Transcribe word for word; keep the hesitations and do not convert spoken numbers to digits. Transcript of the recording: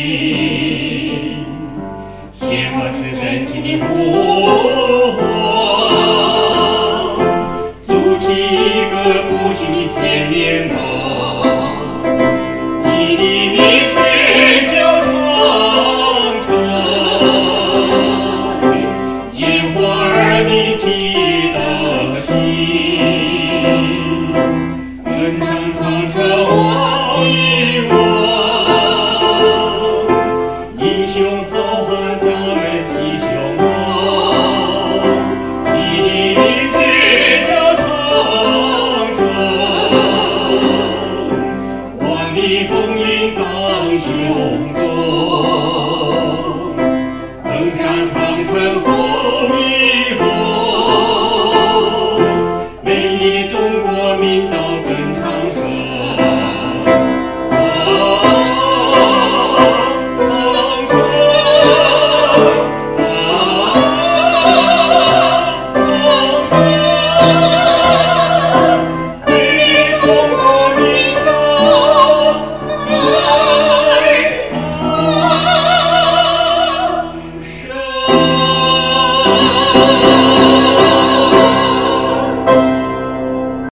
千万是神奇的目光，筑起一个不朽的千年梦。你的名字就长存，烟花儿你记得清，恩上长城望一望，英雄好汉咱们齐胸膛。你的名字叫长城，万里风云当雄宗。